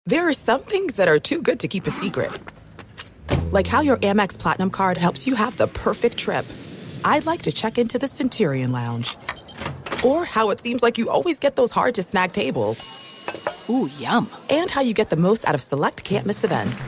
There are some things that are too good to keep a secret. Like how your Amex Platinum card helps you have the perfect trip. I'd like to check into the Centurion Lounge. Or how it seems like you always get those hard-to-snag tables. Ooh, yum. And how you get the most out of select can't-miss events.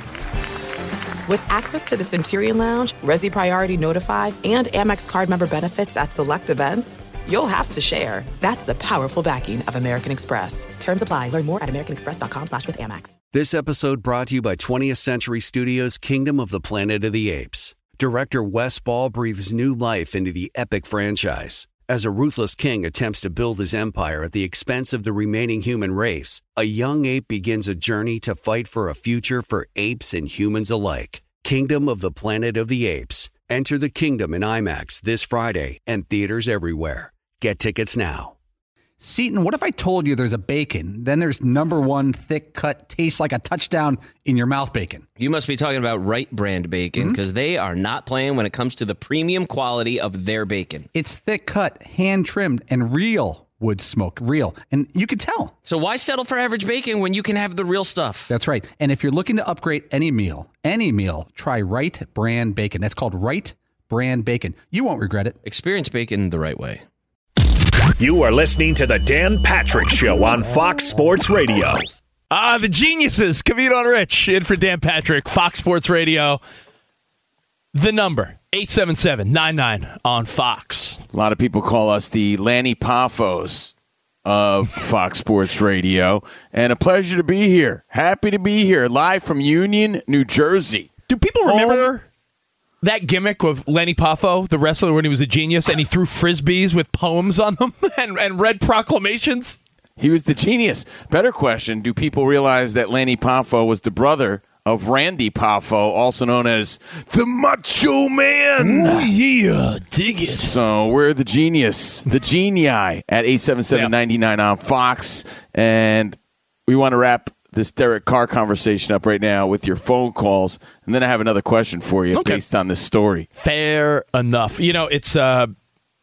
With access to the Centurion Lounge, Resi Priority Notified, and Amex card member benefits at select events, you'll have to share. That's the powerful backing of American Express. Terms apply. Learn more at americanexpress.com/withAmex. This episode brought to you by 20th Century Studios' Kingdom of the Planet of the Apes. Director Wes Ball breathes new life into the epic franchise. As a ruthless king attempts to build his empire at the expense of the remaining human race, a young ape begins a journey to fight for a future for apes and humans alike. Kingdom of the Planet of the Apes. Enter the kingdom in IMAX this Friday and theaters everywhere. Get tickets now. Seton, what if I told you there's a bacon, then there's number one thick cut, tastes like a touchdown in your mouth bacon? You must be talking about Wright Brand Bacon, because they are not playing when it comes to the premium quality of their bacon. It's thick cut, hand trimmed, and real wood smoke. Real. And you can tell. So why settle for average bacon when you can have the real stuff? That's right. And if you're looking to upgrade any meal, try Wright Brand Bacon. That's called Wright Brand Bacon. You won't regret it. Experience bacon the right way. You are listening to the Dan Patrick Show on Fox Sports Radio. The geniuses, Cavino and Rich, in for Dan Patrick, Fox Sports Radio. The number, 877-99 on Fox. A lot of people call us the Lanny Poffos of Fox Sports Radio. And a pleasure to be here. Happy to be here, live from Union, New Jersey. Do people remember that gimmick with Lanny Poffo, the wrestler, when he was a genius, and he threw Frisbees with poems on them and read proclamations? He was the genius. Better question, do people realize that Lanny Poffo was the brother of Randy Poffo, also known as the Macho Man? Oh, yeah, dig it. So we're the genius, the genii at 877-99 on Fox. And we want to wrap this Derek Carr conversation up right now with your phone calls, and then I have another question for you based on this story. Fair enough. It's it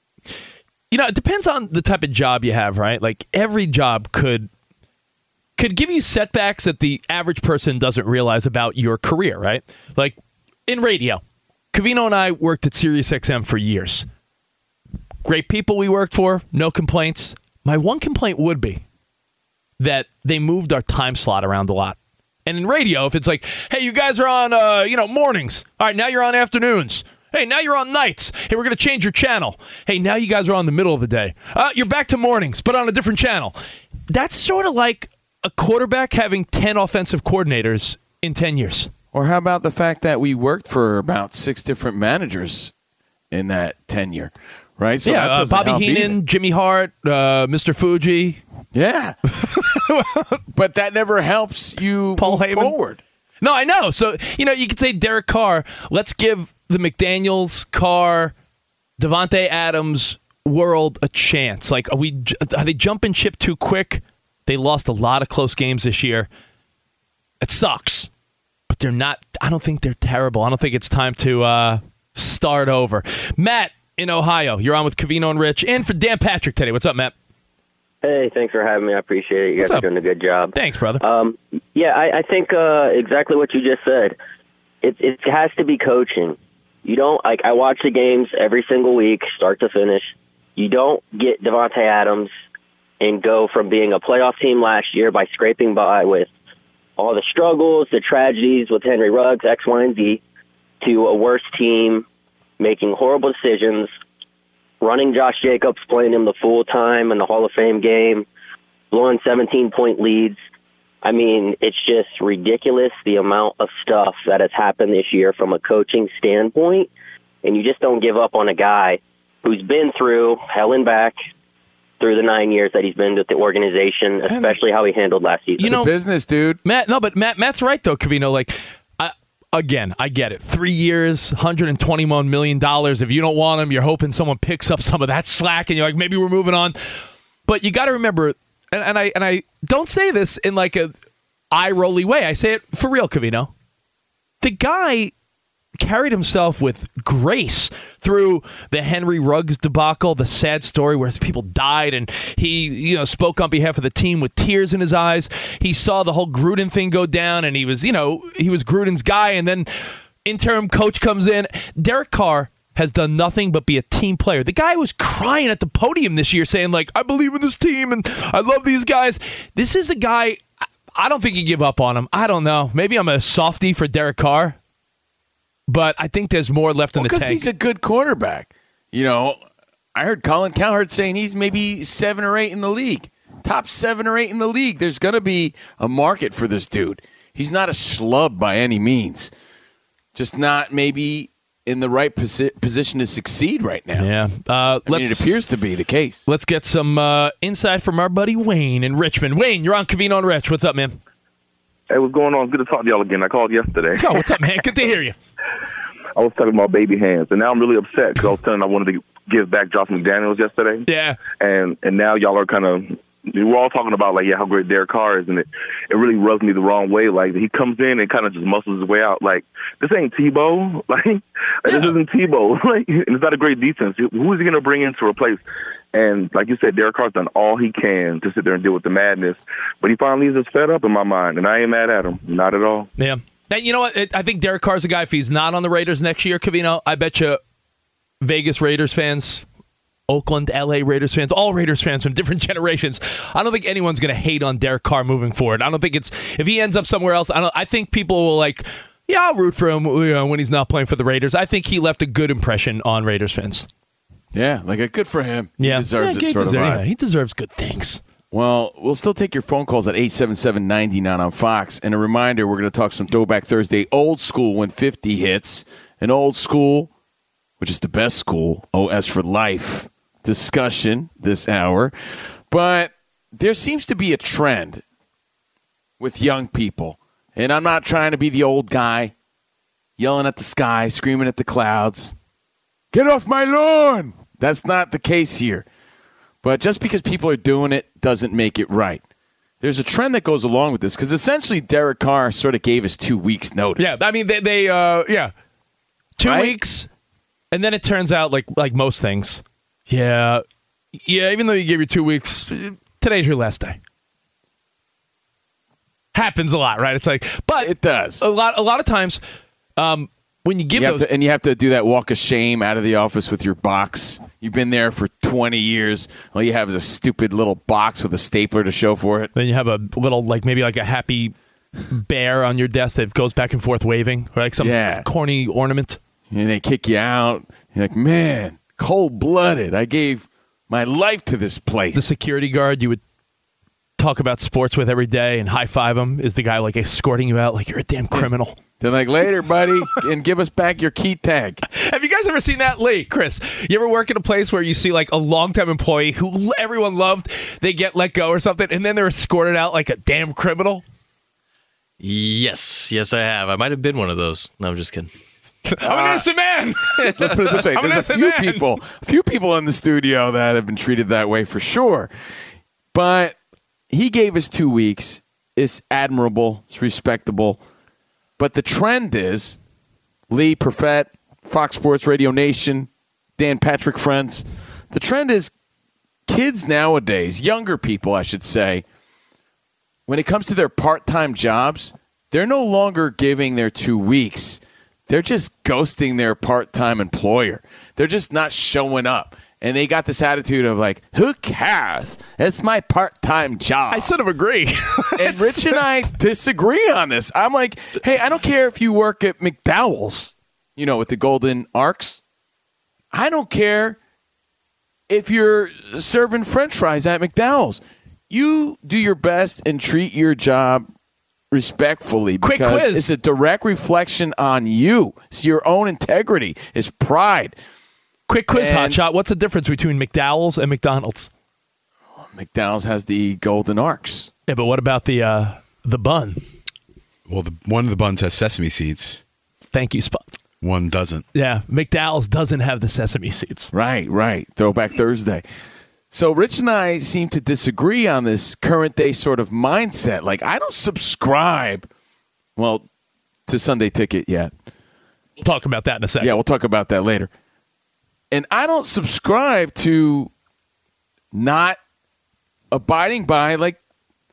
depends on the type of job you have, right? Like every job could give you setbacks that the average person doesn't realize about your career, right? Like in radio, Cavino and I worked at SiriusXM for years. Great people we worked for, no complaints. My one complaint would be that they moved our time slot around a lot. And in radio, if it's like, hey, you guys are on, mornings. All right, now you're on afternoons. Hey, now you're on nights. Hey, we're going to change your channel. Hey, now you guys are on the middle of the day. You're back to mornings, but on a different channel. That's sort of like a quarterback having 10 offensive coordinators in 10 years. Or how about the fact that we worked for about 6 different managers in that tenure, right? So yeah, Bobby Heenan, Jimmy Hart, Mr. Fuji. Yeah. But that never helps you Paul move Heyman. forward. No, I know. So, you could say Derek Carr, let's give the McDaniels, Carr, Devontae Adams world a chance. Like, are they jumping ship too quick? They lost a lot of close games this year. It sucks. But they're not, I don't think they're terrible. I don't think it's time to start over. Matt in Ohio, you're on with Cavino and Rich. And for Dan Patrick today. What's up, Matt? Hey, thanks for having me. I appreciate it. You guys are doing a good job. Thanks, brother. I think exactly what you just said. It has to be coaching. You don't, I watch the games every single week, start to finish. You don't get Devontae Adams and go from being a playoff team last year by scraping by with all the struggles, the tragedies with Henry Ruggs, X, Y, and Z, to a worse team, making horrible decisions, running Josh Jacobs, playing him the full time in the Hall of Fame game, blowing 17-point leads. I mean, it's just ridiculous the amount of stuff that has happened this year from a coaching standpoint, and you just don't give up on a guy who's been through hell and back through the 9 years that he's been with the organization, especially how he handled last season. It's a business, dude. Matt's right, though, Cavino. Like, again, I get it. 3 years, $121 million. If you don't want him, you're hoping someone picks up some of that slack, and you're like, maybe we're moving on. But you got to remember, and I don't say this in like a eye-rolly way. I say it for real, Cavino. The guy carried himself with grace through the Henry Ruggs debacle, the sad story where people died, and he, spoke on behalf of the team with tears in his eyes. He saw the whole Gruden thing go down, and he was Gruden's guy, and then interim coach comes in. Derek Carr has done nothing but be a team player. The guy was crying at the podium this year saying, I believe in this team, and I love these guys. This is a guy, I don't think you give up on him. I don't know. Maybe I'm a softie for Derek Carr. But I think there's more left in the tank. Because he's a good quarterback. I heard Colin Cowherd saying he's maybe 7 or 8 in the league. Top 7 or 8 in the league. There's going to be a market for this dude. He's not a schlub by any means. Just not maybe in the right position to succeed right now. Yeah. It appears to be the case. Let's get some insight from our buddy Wayne in Richmond. Wayne, you're on Covino and Rich. What's up, man? Hey, what's going on? Good to talk to y'all again. I called yesterday. Oh, what's up, man? Good to hear you. I was talking about baby hands, and now I'm really upset because I was telling I wanted to give back Josh McDaniels yesterday. Yeah. And now y'all are kind of – we're all talking about, how great Derek Carr is, and it really rubs me the wrong way. He comes in and kind of just muscles his way out. This ain't Tebow. This isn't Tebow. And it's not a great defense. Who is he going to bring in to replace? And like you said, Derek Carr's done all he can to sit there and deal with the madness. But he finally is just fed up in my mind, and I ain't mad at him. Not at all. Yeah. And you know what? I think Derek Carr's a guy, if he's not on the Raiders next year, Covino, I bet you Vegas Raiders fans, Oakland, L.A. Raiders fans, all Raiders fans from different generations, I don't think anyone's going to hate on Derek Carr moving forward. I don't think if he ends up somewhere else, I think people will I'll root for him when he's not playing for the Raiders. I think he left a good impression on Raiders fans. Yeah, good for him. Yeah. He deserves it, sort of. Yeah, he deserves good things. Well, we'll still take your phone calls at 877-99 on Fox. And a reminder, we're going to talk some Throwback Thursday old school when 50 hits. An old school, which is the best school, OS for life discussion this hour. But there seems to be a trend with young people. And I'm not trying to be the old guy yelling at the sky, screaming at the clouds. Get off my lawn! That's not the case here. But just because people are doing it doesn't make it right. There's a trend that goes along with this because essentially Derek Carr sort of gave us 2 weeks' notice. Yeah, I mean, they 2 weeks, and then it turns out like most things. Yeah, even though you gave your 2 weeks, today's your last day. Happens a lot, right? It's but it does. A lot of times, when you give those, and you have to do that walk of shame out of the office with your box. You've been there for 20 years. All you have is a stupid little box with a stapler to show for it. Then you have a little, maybe a happy bear on your desk that goes back and forth waving, or some corny ornament. And they kick you out. You're like, man, cold-blooded. I gave my life to this place. The security guard you would talk about sports with every day and high-five him is the guy escorting you out like you're a damn criminal. They're like, later, buddy, and give us back your key tag. Have you guys ever seen that, Lee? Chris, you ever work in a place where you see a longtime employee who everyone loved, they get let go or something, and then they're escorted out like a damn criminal? Yes, I have. I might have been one of those. No, I'm just kidding. I'm an innocent man. Let's put it this way. There's a few people in the studio that have been treated that way for sure. But he gave us 2 weeks. It's admirable. It's respectable. But the trend is, Lee Perfett, Fox Sports Radio Nation, Dan Patrick friends, the trend is kids nowadays, younger people I should say, when it comes to their part-time jobs, they're no longer giving their 2 weeks. They're just ghosting their part-time employer. They're just not showing up. And they got this attitude of who cares? It's my part-time job. I sort of agree. And Rich and I disagree on this. I'm like, hey, I don't care if you work at McDowell's, with the golden arcs. I don't care if you're serving French fries at McDowell's. You do your best and treat your job respectfully because Quick quiz. It's a direct reflection on you. It's your own integrity. It's pride. Quick quiz, Hotshot. What's the difference between McDowell's and McDonald's? McDonald's has the golden arcs. Yeah, but what about the bun? Well, one of the buns has sesame seeds. Thank you, Spot. One doesn't. Yeah, McDowell's doesn't have the sesame seeds. Right. Throwback Thursday. So Rich and I seem to disagree on this current day sort of mindset. I don't subscribe, to Sunday Ticket yet. talk about that in a second. Yeah, we'll talk about that later. And I don't subscribe to not abiding by, like,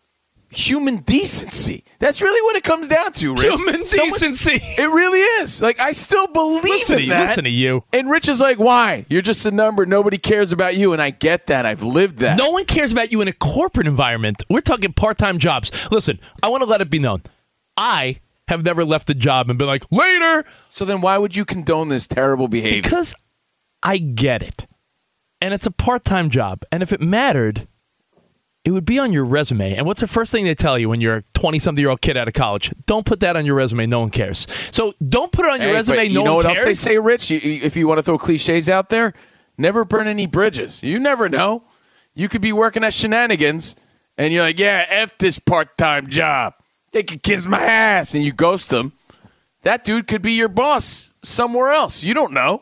human decency. That's really what it comes down to, Rich. Human decency. It really is. Like, I still believe in that. Listen to you. And Rich is like, why? You're just a number. Nobody cares about you. And I get that. I've lived that. No one cares about you in a corporate environment. We're talking part-time jobs. Listen, I want to let it be known. I have never left a job and been like, later. So then why would you condone this terrible behavior? Because I get it. And it's a part-time job. And if it mattered, it would be on your resume. And what's the first thing they tell you when you're a 20-something-year-old kid out of college? Don't put that on your resume. No one cares. So don't put it on your resume. No one cares. You know what else they say, Rich? If you want to throw cliches out there, never burn any bridges. You never know. You could be working at Shenanigans, and you're like, yeah, F this part-time job. They could kiss my ass, and you ghost them. That dude could be your boss somewhere else. You don't know.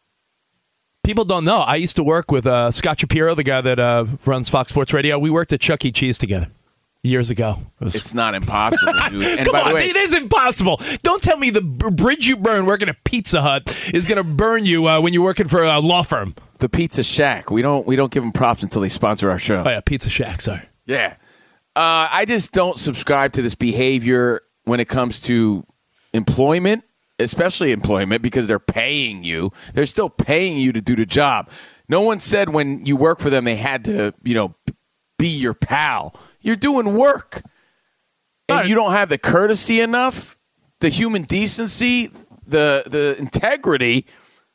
People don't know. I used to work with Scott Shapiro, the guy that runs Fox Sports Radio. We worked at Chuck E. Cheese together years ago. It's not impossible, dude. And Come by on, the way, it is impossible. Don't tell me the bridge you burn working at Pizza Hut is going to burn you when you're working for a law firm. The Pizza Shack. We don't give them props until they sponsor our show. Oh, yeah, Pizza Shack, sorry. Yeah. I just don't subscribe to this behavior when it comes to employment. Especially employment, because they're paying you. They're still paying you to do the job. No one said when you work for them they had to, be your pal. You're doing work. And you don't have the courtesy enough, the human decency, the integrity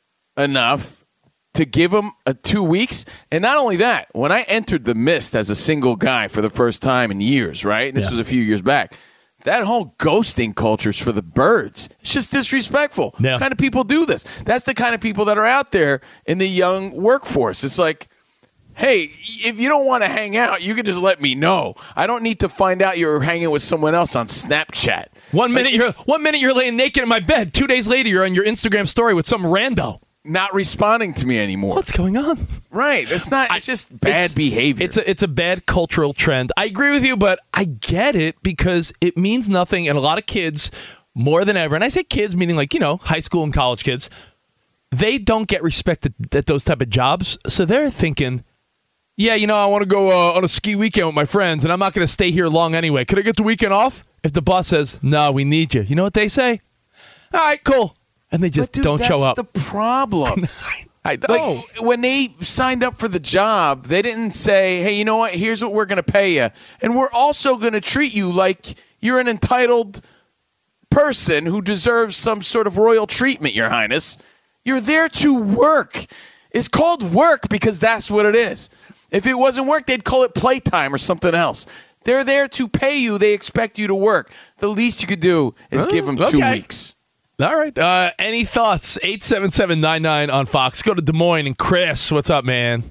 enough to give them 2 weeks. And not only that, when I entered the Mist as a single guy for the first time in years, right? This was a few years back. That whole ghosting culture is for the birds. It's just disrespectful. Yeah. What kind of people do this? That's the kind of people that are out there in the young workforce. It's like, hey, if you don't want to hang out, you can just let me know. I don't need to find out you're hanging with someone else on Snapchat. One minute you're laying naked in my bed. 2 days later, you're on your Instagram story with some rando. Not responding to me anymore. What's going on? Right. It's just bad behavior. It's a bad cultural trend. I agree with you, but I get it because it means nothing. And a lot of kids, more than ever, and I say kids meaning like, high school and college kids, they don't get respected at those type of jobs. So they're thinking, yeah, I want to go on a ski weekend with my friends, and I'm not going to stay here long anyway. Could I get the weekend off? If the boss says, no, we need you. You know what they say? All right, cool. And they just don't show up. That's the problem. I know. Like, when they signed up for the job, they didn't say, hey, you know what? Here's what we're going to pay you. And we're also going to treat you like you're an entitled person who deserves some sort of royal treatment, Your Highness. You're there to work. It's called work because that's what it is. If it wasn't work, they'd call it playtime or something else. They're there to pay you. They expect you to work. The least you could do is give them 2 weeks. All right. Any thoughts? 877-99 on Fox. Go to Des Moines. And Chris, what's up, man?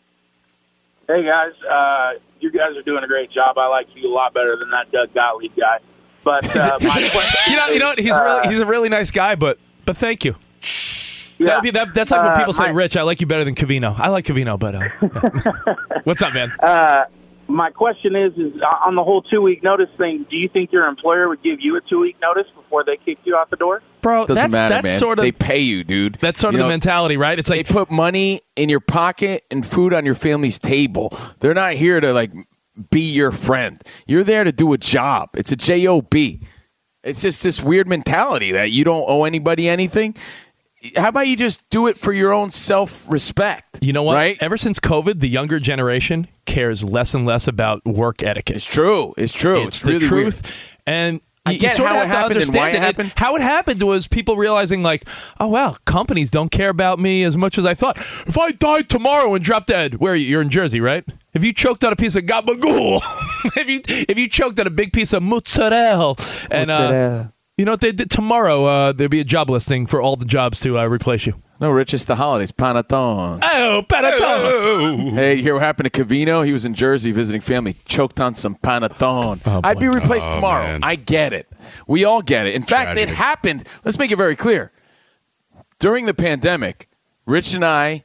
Hey, guys. You guys are doing a great job. I like you a lot better than that Doug Gottlieb guy. But my question you know what? He's a really nice guy, but thank you. Yeah. That's like when people say, Rich, I like you better than Covino. I like Covino, but what's up, man? My question is on the whole 2-week notice thing, do you think your employer would give you a 2-week notice before they kick you out the door? Bro, Doesn't matter, that's man. Sort of, they pay you, dude. That's sort of the mentality, right? It's like they put money in your pocket and food on your family's table. They're not here to be your friend. You're there to do a job. It's a job. It's just this weird mentality that you don't owe anybody anything. How about you just do it for your own self-respect? You know what? Right? Ever since COVID, the younger generation cares less and less about work etiquette. It's true. It's the really truth. Weird. And I get how it happened and why it happened. How it happened was people realizing, oh, wow, companies don't care about me as much as I thought. If I died tomorrow and dropped dead, where are you? You're in Jersey, right? If you choked on a piece of gabagool, if you choked on a big piece of mozzarella, and you know what they did tomorrow? There'll be a job listing for all the jobs to replace you. No, Rich, it's the holidays. Panettone. Oh, panettone. Oh. Hey, you hear what happened to Covino? He was in Jersey visiting family. Choked on some panettone. Oh, I'd be replaced tomorrow. Man. I get it. We all get it. In fact, it happened. Let's make it very clear. During the pandemic, Rich and I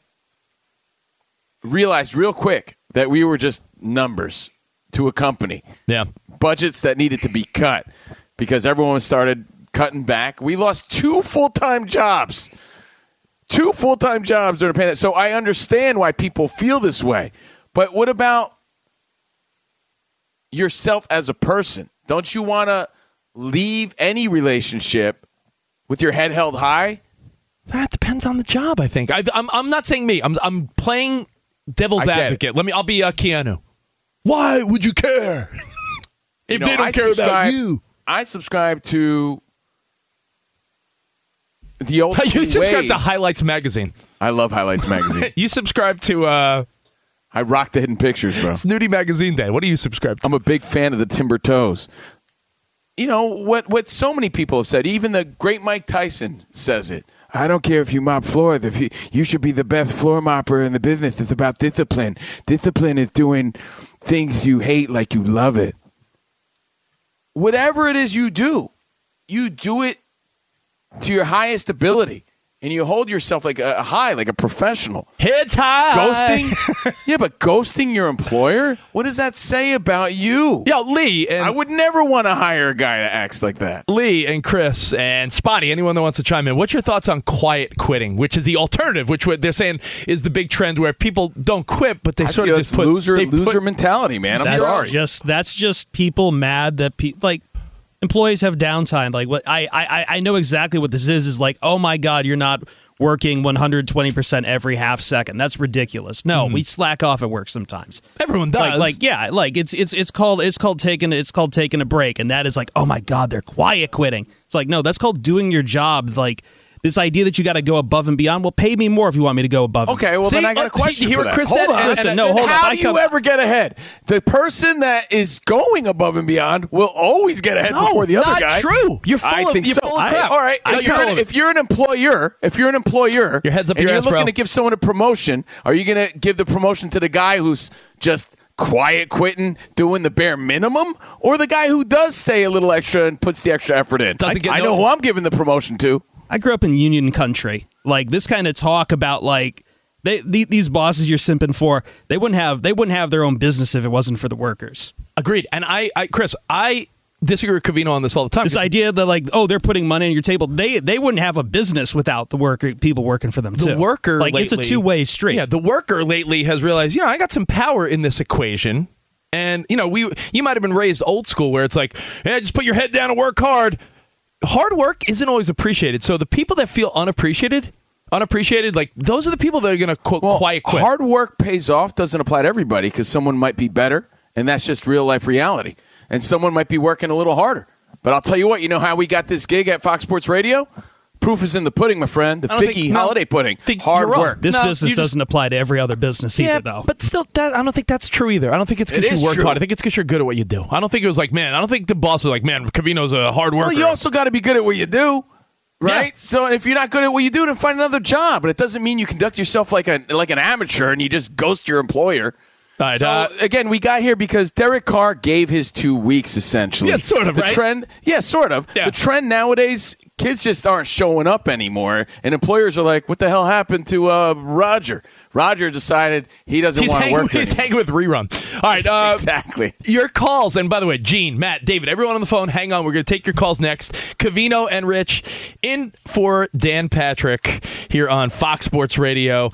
realized real quick that we were just numbers to a company. Yeah. Budgets that needed to be cut because everyone started cutting back. We lost 2 full-time jobs. 2 full-time jobs during the pandemic. So I understand why people feel this way. But what about yourself as a person? Don't you want to leave any relationship with your head held high? That depends on the job, I think. I'm not saying me. I'm playing devil's advocate. I'll be Keanu. Why would you care if they don't care about you? I subscribe to the old school You subscribe ways. to Highlights Magazine. I love Highlights Magazine. You subscribe to... I rock the Hidden Pictures, bro. It's Nudie Magazine Day. What do you subscribe to? I'm a big fan of the Timber Toes. You know, what so many people have said, even the great Mike Tyson says it. I don't care if you mop floors. You should be the best floor mopper in the business. It's about discipline. Discipline is doing things you hate like you love it. Whatever it is you do it to your highest ability. And you hold yourself like a high, like a professional. Hits high. Ghosting? Yeah, but ghosting your employer? What does that say about you? Yo, Lee. I would never want to hire a guy that acts like that. Lee and Chris and Spotty, anyone that wants to chime in, what's your thoughts on quiet quitting, which is the alternative, which they're saying is the big trend where people don't quit, but they sort of just put... Loser mentality, man. I'm sorry. That's just people mad that employees have downtime. Like what I know exactly what this is like, oh my God, you're not working 120% every half second. That's ridiculous. No, we slack off at work sometimes. Everyone does. It's called taking a break, and that is like, oh my God, they're quiet quitting. It's like, no, that's called doing your job. Like this idea that you got to go above and beyond. Well, pay me more if you want me to go above. Okay, well then I got a question. You hear for what that. Chris Hold said? on. Listen, hold on. How do you ever get ahead? The person that is going above and beyond will always get ahead before the other guy. Not true. You're full of crap. All right. If you're an employer, your head's up and your you're ass, looking bro. to give someone a promotion, are you going to give the promotion to the guy who's just quiet quitting, doing the bare minimum, or the guy who does stay a little extra and puts the extra effort in? I know who I'm giving the promotion to. I grew up in union country. Like this kind of talk about like these bosses you're simping for, they wouldn't have their own business if it wasn't for the workers. Agreed. And Chris, I disagree with Covino on this all the time. This idea that like, oh, they're putting money on your table. They wouldn't have a business without the people working for them too. The worker, like lately, it's a two-way street. Yeah, the worker lately has realized, I got some power in this equation. And you might have been raised old school where it's like, yeah, just put your head down and work hard. Hard work isn't always appreciated. So the people that feel unappreciated, like those are the people that are going to quiet quit. Hard work pays off doesn't apply to everybody because someone might be better, and that's just real life reality. And someone might be working a little harder. But I'll tell you what, you know how we got this gig at Fox Sports Radio? Proof is in the pudding, my friend. The Figgy holiday pudding. Hard work. This business doesn't apply to every other business either, though. But still, I don't think that's true either. I don't think it's because you worked hard. I think it's because you're good at what you do. I don't think it was like, man, I don't think the boss was like, man, Covino's a hard worker. Well, you also got to be good at what you do, right? Yeah. So if you're not good at what you do, then find another job. But it doesn't mean you conduct yourself like an amateur and you just ghost your employer. All right, so, again, we got here because Derek Carr gave his 2 weeks, essentially. Yeah, sort of, the right? Trend, yeah, sort of. Yeah. The trend nowadays, kids just aren't showing up anymore, and employers are like, what the hell happened to Roger? Roger decided he doesn't want to work anymore. He's hanging with Rerun. All right. Exactly. Your calls, and by the way, Gene, Matt, David, everyone on the phone, hang on. We're going to take your calls next. Covino and Rich in for Dan Patrick here on Fox Sports Radio.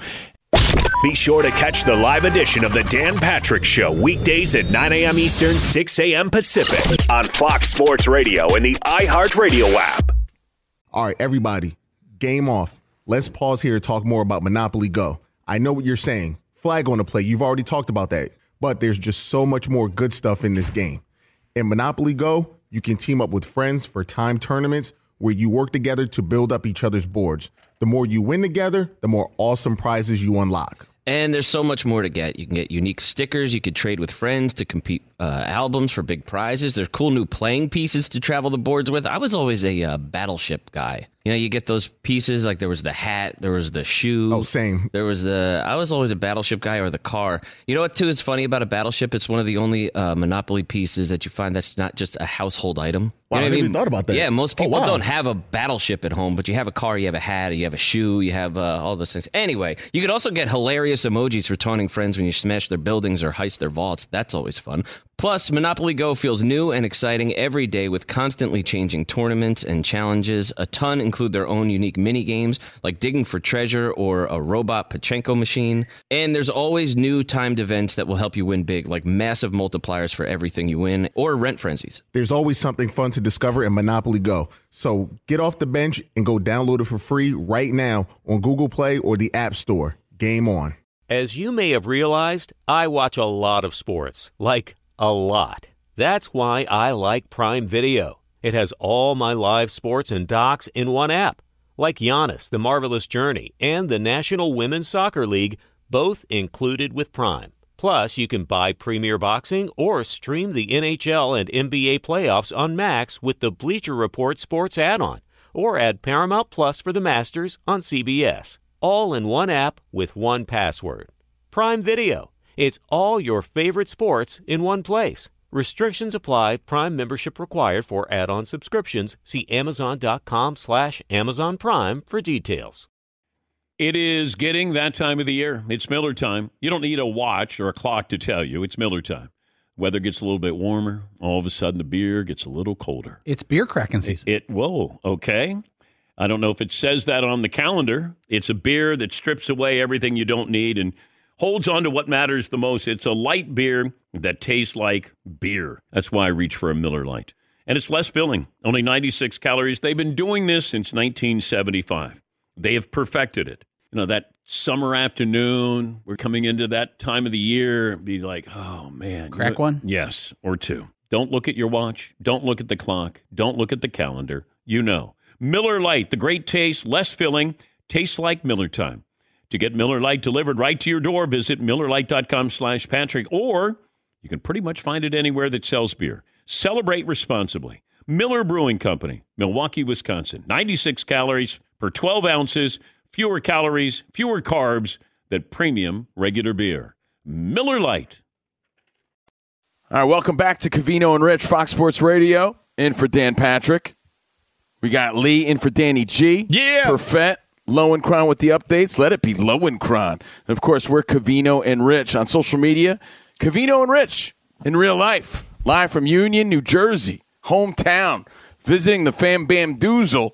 Be sure to catch the live edition of the Dan Patrick Show weekdays at 9 a.m. Eastern, 6 a.m. Pacific on Fox Sports Radio and the iHeartRadio app. All right, everybody, game off. Let's pause here to talk more about Monopoly Go. I know what you're saying. Flag on the play. You've already talked about that. But there's just so much more good stuff in this game. In Monopoly Go, you can team up with friends for time tournaments where you work together to build up each other's boards. The more you win together, the more awesome prizes you unlock. And there's so much more to get. You can get unique stickers. You could trade with friends to compete albums for big prizes. There's cool new playing pieces to travel the boards with. I was always a battleship guy. You get those pieces, like there was the hat, there was the shoe. Oh, same. I was always a battleship guy or the car. You know what, too, is funny about a battleship? It's one of the only Monopoly pieces that you find that's not just a household item. Wow, I never even thought about that. Yeah, most people don't have a battleship at home, but you have a car, you have a hat, you have a shoe, you have all those things. Anyway, you can also get hilarious emojis for taunting friends when you smash their buildings or heist their vaults. That's always fun. Plus, Monopoly Go feels new and exciting every day with constantly changing tournaments and challenges. A ton include their own unique mini games, like digging for treasure or a robot Pachinko machine. And there's always new timed events that will help you win big, like massive multipliers for everything you win or rent frenzies. There's always something fun to discover in Monopoly Go. So get off the bench and go download it for free right now on Google Play or the App Store. Game on. As you may have realized, I watch a lot of sports, like a lot. That's why I like Prime Video. It has all my live sports and docs in one app, like Giannis, The Marvelous Journey, and the National Women's Soccer League, both included with Prime. Plus, you can buy Premier Boxing or stream the NHL and NBA playoffs on Max with the Bleacher Report Sports add-on, or add Paramount Plus for the Masters on CBS. All in one app with one password. Prime Video. It's all your favorite sports in one place. Restrictions apply. Prime membership required for add-on subscriptions. See Amazon.com/Amazon Prime for details. It is getting that time of the year. It's Miller time. You don't need a watch or a clock to tell you. It's Miller time. Weather gets a little bit warmer. All of a sudden, the beer gets a little colder. It's beer cracking season. Whoa, okay. I don't know if it says that on the calendar. It's a beer that strips away everything you don't need and holds on to what matters the most. It's a light beer that tastes like beer. That's why I reach for a Miller Lite. And it's less filling, only 96 calories. They've been doing this since 1975. They have perfected it. You know, that summer afternoon, we're coming into that time of the year, be like, oh, man. Crack one? Yes, or two. Don't look at your watch. Don't look at the clock. Don't look at the calendar. You know. Miller Lite, the great taste, less filling, tastes like Miller time. To get Miller Lite delivered right to your door, visit MillerLite.com/Patrick, or you can pretty much find it anywhere that sells beer. Celebrate responsibly. Miller Brewing Company, Milwaukee, Wisconsin. 96 calories per 12 ounces, fewer calories, fewer carbs than premium regular beer. Miller Lite. All right, welcome back to Covino and Rich, Fox Sports Radio, in for Dan Patrick. We got Lee in for Danny G. Yeah. Perfett, Lowenkron with the updates. Let it be Lowenkron. And, of course, we're Covino and Rich on social media. Covino and Rich in real life. Live from Union, New Jersey, hometown. Visiting the Fam Bam Doozle.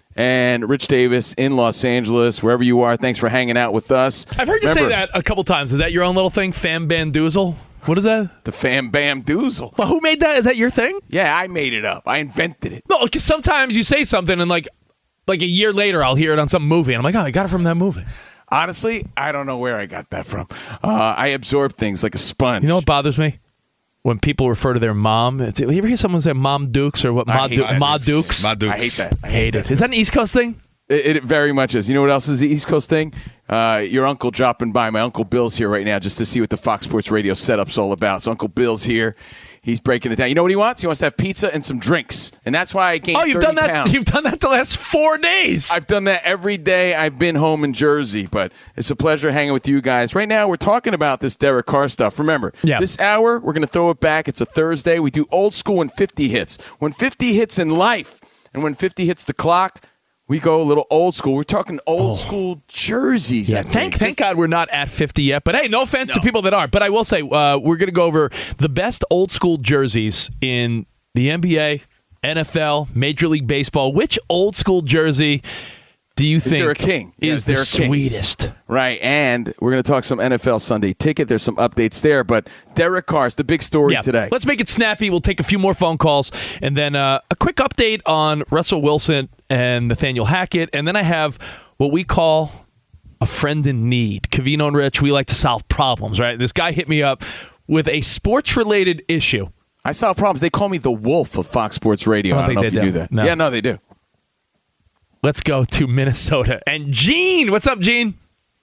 And Rich Davis in Los Angeles, wherever you are. Thanks for hanging out with us. I've heard you say that a couple times. Is that your own little thing, Fam Bam Doozle? What is that? The Fam Bam Doozle. Well, who made that? Is that your thing? Yeah, I made it up. I invented it. No, because sometimes you say something and like a year later I'll hear it on some movie and I'm like, oh, I got it from that movie. Honestly, I don't know where I got that from. I absorb things like a sponge. You know what bothers me? When people refer to their mom. You ever hear someone say Mom Dukes or what? Ma Dukes? Ma Dukes. I hate that. I hate it. Is that an East Coast thing? It very much is. You know what else is the East Coast thing? Your uncle dropping by. My Uncle Bill's here right now just to see what the Fox Sports Radio setup's all about. So Uncle Bill's here. He's breaking it down. You know what he wants? He wants to have pizza and some drinks. And that's why I gained 30 done that. pounds. You've done that the last 4 days. I've done that every day I've been home in Jersey. But it's a pleasure hanging with you guys. Right now, we're talking about this Derek Carr stuff. Remember, this hour, we're going to throw it back. It's a Thursday. We do old school and 50 hits. When 50 hits in life and when 50 hits the clock, we go a little old school. We're talking old school jerseys. Yeah, thank God we're not at 50 yet. But hey, no offense to people that are. But I will say we're going to go over the best old school jerseys in the NBA, NFL, Major League Baseball. Which old school jersey do you think there a king? is the sweetest? Right, and we're going to talk some NFL Sunday Ticket. There's some updates there, but Derek Carr's the big story today. Let's make it snappy. We'll take a few more phone calls, and then a quick update on Russell Wilson and Nathaniel Hackett, and then I have what we call a friend in need. Covino and Rich, we like to solve problems, right? This guy hit me up with a sports-related issue. I solve problems. They call me the Wolf of Fox Sports Radio. I don't know if you knew that. No. Yeah, no, they do. Let's go to Minnesota. And Gene, what's up, Gene?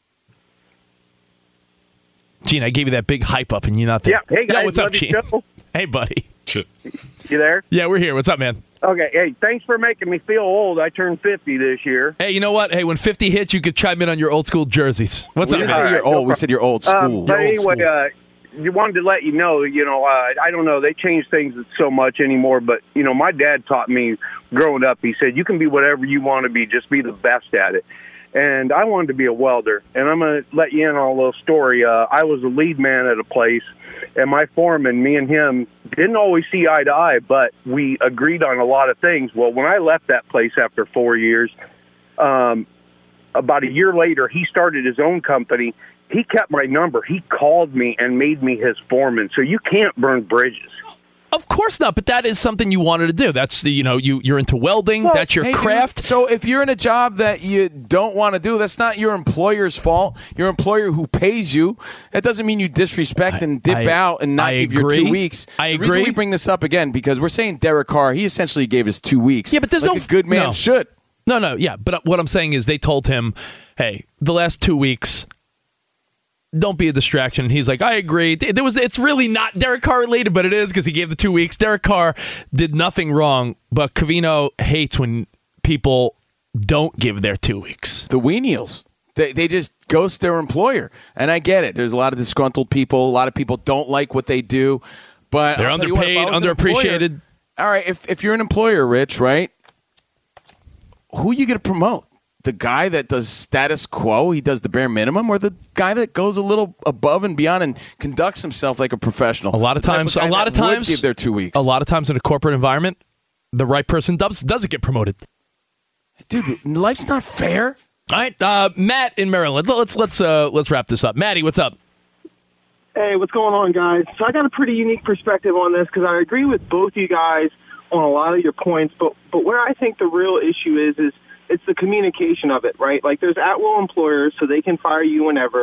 Gene, I gave you that big hype up, and you're not there. Yeah, hey, guys. Yo, what's up, love your Gene? show. Hey, buddy. You there? Yeah, we're here. What's up, man? Okay, hey, thanks for making me feel old. I turned 50 this year. Hey, you know what? Hey, when 50 hits, you could chime in on your old school jerseys. What's up, man? You're old. We said you're old school. But anyway, you wanted to let you know, I don't know, they change things so much anymore, but, my dad taught me growing up, he said, you can be whatever you want to be, just be the best at it. and I wanted to be a welder. And I'm going to let you in on a little story. I was a lead man at a place, and my foreman, me and him, didn't always see eye to eye, but we agreed on a lot of things. Well, when I left that place after 4 years, about a year later, he started his own company. He kept my number. He called me and made me his foreman. So you can't burn bridges. Of course not, but that is something you wanted to do. That's the, you're into welding. Well, that's your hey, craft. Dude, so if you're in a job that you don't want to do, that's not your employer's fault. Your employer who pays you. That doesn't mean you disrespect and dip out and not give your 2 weeks. I agree. The reason we bring this up again, because we're saying Derek Carr, he essentially gave us 2 weeks. Yeah, but there's like a good man should. No, yeah. But what I'm saying is they told him, hey, the last 2 weeks, don't be a distraction. And he's like, I agree. It's really not Derek Carr related, but it is because he gave the 2 weeks. Derek Carr did nothing wrong, but Covino hates when people don't give their 2 weeks. The Weenials. They just ghost their employer. And I get it. There's a lot of disgruntled people. A lot of people don't like what they do. But they're underpaid, underappreciated. All right, if you're an employer, Rich, right, who are you going to promote? The guy that does status quo, he does the bare minimum, or the guy that goes a little above and beyond and conducts himself like a professional? A lot of times, give their 2 weeks. A lot of times in a corporate environment, the right person doesn't get promoted. Dude, life's not fair. All right, Matt in Maryland. Let's wrap this up. Matty, what's up? Hey, what's going on, guys? So I got a pretty unique perspective on this because I agree with both you guys on a lot of your points, but where I think the real issue is it's the communication of it, right? Like, there's at-will employers, so they can fire you whenever,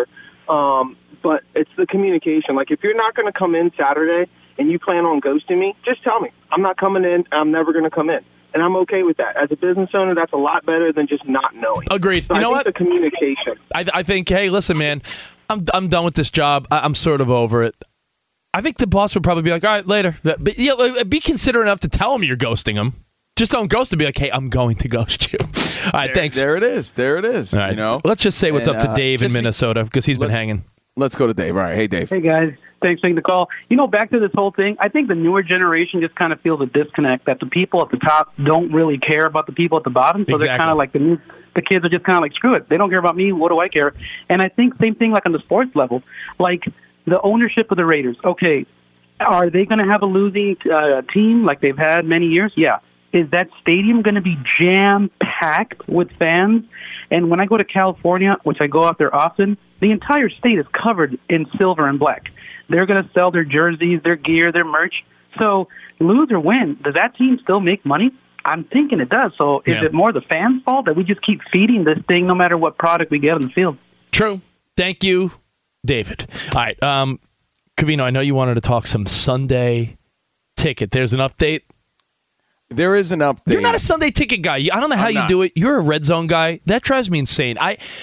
but it's the communication. Like, if you're not going to come in Saturday and you plan on ghosting me, just tell me. I'm not coming in. I'm never going to come in. And I'm okay with that. As a business owner, that's a lot better than just not knowing. Agreed. So you know what? The communication. I think, hey, listen, man, I'm done with this job. I'm sort of over it. I think the boss would probably be like, all right, later. But be considerate enough to tell him you're ghosting him. Just don't ghost and be like, hey, I'm going to ghost you. All right, thanks. There it is. All right. Let's just say what's up to Dave in Minnesota because he's been hanging. Let's go to Dave. All right. Hey, Dave. Hey, guys. Thanks for taking the call. Back to this whole thing, I think the newer generation just kind of feels a disconnect that the people at the top don't really care about the people at the bottom. So They're kind of like the kids are just kind of like, screw it. They don't care about me. What do I care? And I think same thing like on the sports level, like the ownership of the Raiders. Okay, are they going to have a losing team like they've had many years? Yeah. Is that stadium going to be jam-packed with fans? And when I go to California, which I go out there often, the entire state is covered in silver and black. They're going to sell their jerseys, their gear, their merch. So lose or win, does that team still make money? I'm thinking it does. So is it more the fans' fault that we just keep feeding this thing no matter what product we get on the field? True. Thank you, David. All right. Covino, I know you wanted to talk some Sunday ticket. There's an update. There is an update. You're not a Sunday ticket guy. I don't know how you do it. You're a Red Zone guy. That drives me insane.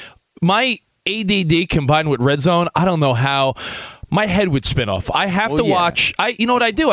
My ADD combined with Red Zone, I don't know how my head would spin off. I have to watch. You know what I do?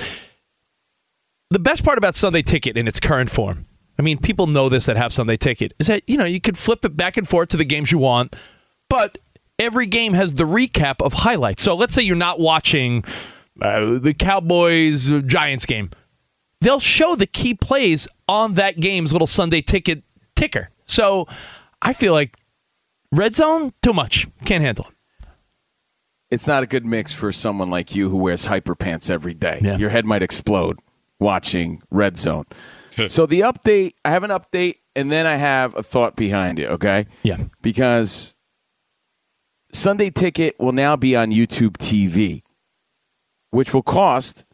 The best part about Sunday Ticket in its current form, I mean, people know this that have Sunday Ticket, is that, you could flip it back and forth to the games you want, but every game has the recap of highlights. So let's say you're not watching the Cowboys-Giants game. They'll show the key plays on that game's little Sunday Ticket ticker. So I feel like Red Zone, too much. Can't handle it. It's not a good mix for someone like you who wears hyper pants every day. Yeah. Your head might explode watching Red Zone. So the update, I have an update, and then I have a thought behind it, okay? Yeah. Because Sunday Ticket will now be on YouTube TV, which will cost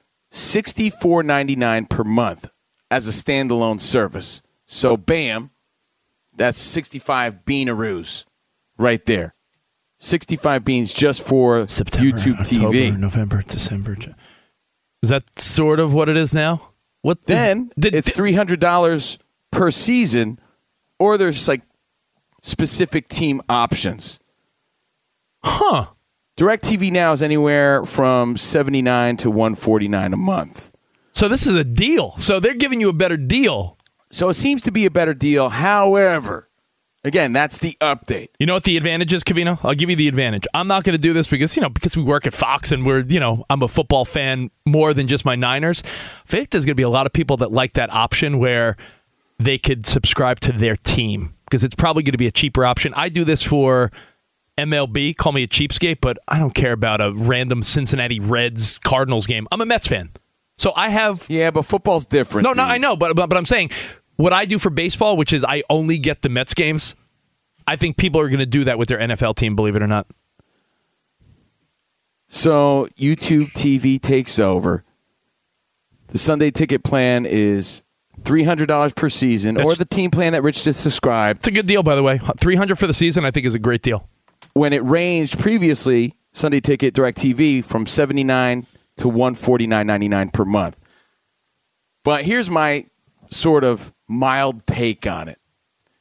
$64.99 per month as a standalone service. So, bam, that's 65 beanaroos right there. 65 beans just for September, YouTube October, TV. November, December. Is that sort of what it is now? It's $300 per season, or there's like specific team options. Huh. DirecTV now is anywhere from $79 to $149 a month. So this is a deal. So they're giving you a better deal. So it seems to be a better deal. However, again, that's the update. You know what the advantage is, Covino? I'll give you the advantage. I'm not going to do this because we work at Fox and I'm a football fan more than just my Niners. I think there's going to be a lot of people that like that option where they could subscribe to their team because it's probably going to be a cheaper option. I do this for MLB. Call me a cheapskate, but I don't care about a random Cincinnati Reds Cardinals game. I'm a Mets fan. So I have... Yeah, but football's different. No, I know, but I'm saying what I do for baseball, which is I only get the Mets games, I think people are going to do that with their NFL team, believe it or not. So YouTube TV takes over. The Sunday ticket plan is $300 per season, or the team plan that Rich just described. It's a good deal, by the way. $300 for the season, I think, is a great deal. When it ranged previously, Sunday ticket DirecTV, from $79 to $149.99 per month. But here's my sort of mild take on it.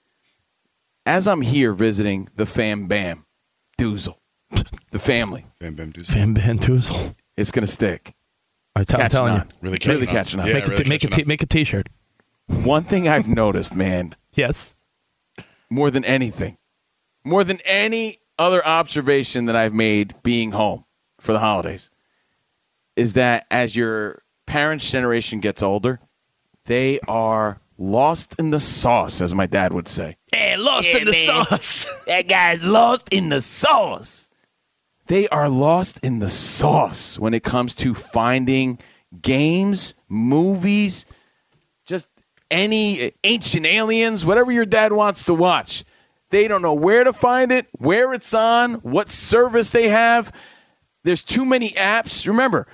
As I'm here visiting the Fam Bam Doozle, the family. Fam Bam Doozle. Fam Bam Doozle. It's going to stick. I'm telling you. Really catching on. Yeah, make a T-shirt. One thing I've noticed, man. Yes. More than anything. More than any other observation that I've made being home for the holidays is that as your parents' generation gets older, they are lost in the sauce, as my dad would say. Hey, lost in the sauce. That guy's lost in the sauce. They are lost in the sauce when it comes to finding games, movies, just any Ancient Aliens, whatever your dad wants to watch. They don't know where to find it, where it's on, what service they have. There's too many apps. Remember,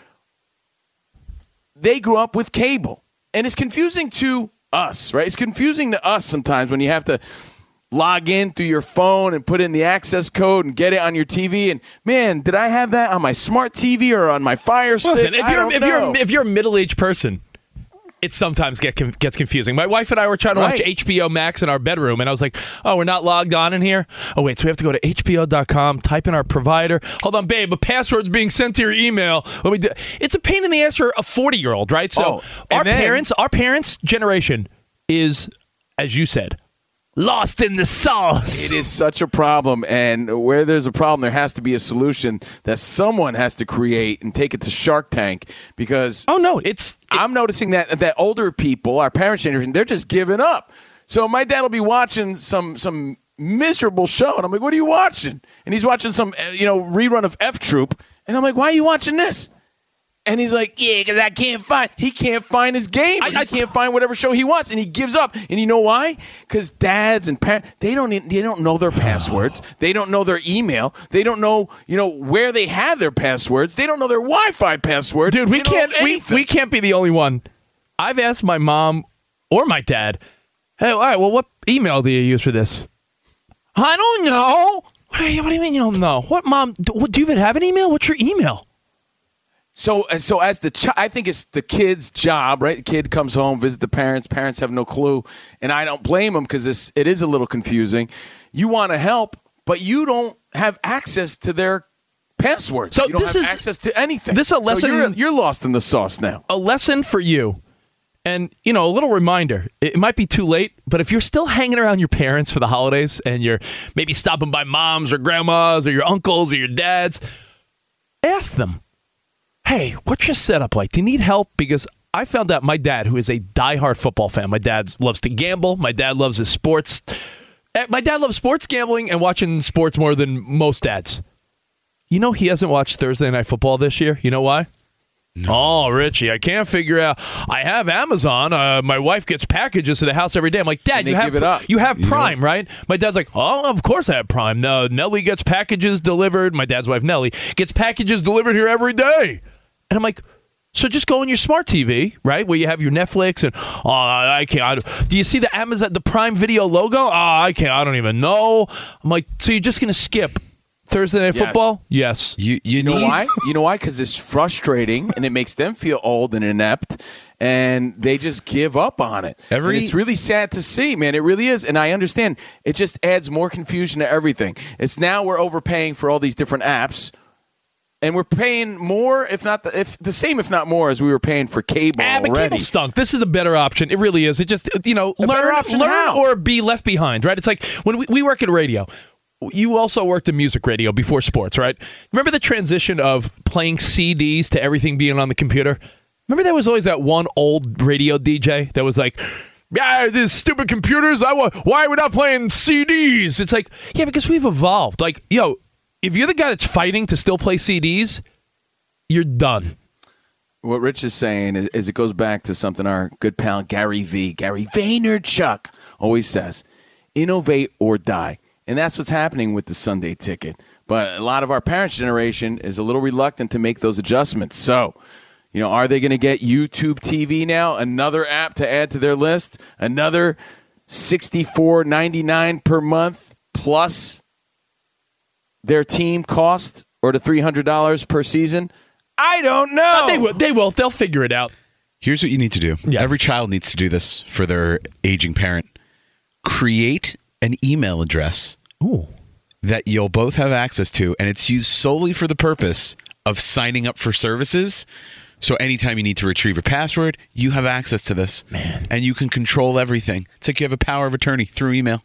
they grew up with cable, and it's confusing to us, right? It's confusing to us sometimes when you have to log in through your phone and put in the access code and get it on your TV. And man, did I have that on my smart TV or on my Fire Stick? Listen, if you're a middle-aged person, it sometimes gets confusing. My wife and I were trying to watch HBO Max in our bedroom, and I was like, oh, we're not logged on in here? Oh, wait, so we have to go to HBO.com, type in our provider. Hold on, babe, a password's being sent to your email. It's a pain in the ass for a 40-year-old, right? So our parents' generation is, as you said, lost in the sauce. It is such a problem, and where there's a problem, there has to be a solution that someone has to create and take it to Shark Tank because I'm noticing that older people, our parents' generation, they're just giving up. So my dad will be watching some miserable show, and I'm like, what are you watching? And he's watching some rerun of F Troop, and I'm like, why are you watching this? And he's like, yeah, because he can't find his game. He can't find whatever show he wants, and he gives up. And you know why? Because dads and parents, they don't know their passwords. They don't know their email. They don't know, where they have their passwords. They don't know their Wi-Fi password. Dude, we can't be the only one. I've asked my mom or my dad, hey, all right, well, what email do you use for this? I don't know. What do you mean you don't know? What, Mom? Do you even have an email? What's your email? So as I think it's the kid's job, right? The kid comes home, visit the parents. Parents have no clue, and I don't blame them because it is a little confusing. You want to help, but you don't have access to their passwords. So you don't have access to anything. This is a lesson. So you're lost in the sauce now. A lesson for you, and a little reminder. It might be too late, but if you're still hanging around your parents for the holidays, and you're maybe stopping by mom's or grandma's or your uncles or your dad's, ask them. Hey, what's your setup like? Do you need help? Because I found out my dad, who is a diehard football fan, my dad loves to gamble. My dad loves his sports. My dad loves sports gambling and watching sports more than most dads. He hasn't watched Thursday Night Football this year. You know why? No. Oh, Richie, I can't figure out. I have Amazon. My wife gets packages to the house every day. I'm like, Dad, you have Prime, right? My dad's like, oh, of course I have Prime. No, Nellie gets packages delivered. My dad's wife, Nellie, gets packages delivered here every day. And I'm like, so just go on your smart TV, right, where you have your Netflix and, I can't. Do you see the Amazon, the Prime Video logo? I can't. I don't even know. I'm like, so you're just going to skip Thursday Night Football? Yes. You know why? You know why? Because it's frustrating and it makes them feel old and inept, and they just give up on it. And it's really sad to see, man. It really is. And I understand. It just adds more confusion to everything. It's now we're overpaying for all these different apps. And we're paying more, if not more, as we were paying for cable already. But cable stunk. This is a better option. It really is. It just, learn or be left behind, right? It's like when we work in radio. You also worked in music radio before sports, right? Remember the transition of playing CDs to everything being on the computer? Remember there was always that one old radio DJ that was like, Yeah, these stupid computers. Why are we not playing CDs? It's like, yeah, because we've evolved. Like, if you're the guy that's fighting to still play CDs, you're done. What Rich is saying is it goes back to something our good pal Gary Vaynerchuk always says, innovate or die. And that's what's happening with the Sunday Ticket. But a lot of our parents' generation is a little reluctant to make those adjustments. So, are they going to get YouTube TV now? Another app to add to their list? Another $64.99 per month plus their team cost, or the $300 per season? I don't know. They will. They'll figure it out. Here's what you need to do. Yeah. Every child needs to do this for their aging parent. Create an email address that you'll both have access to, and it's used solely for the purpose of signing up for services. So anytime you need to retrieve a password, you have access to this. Man. And you can control everything. It's like you have a power of attorney through email.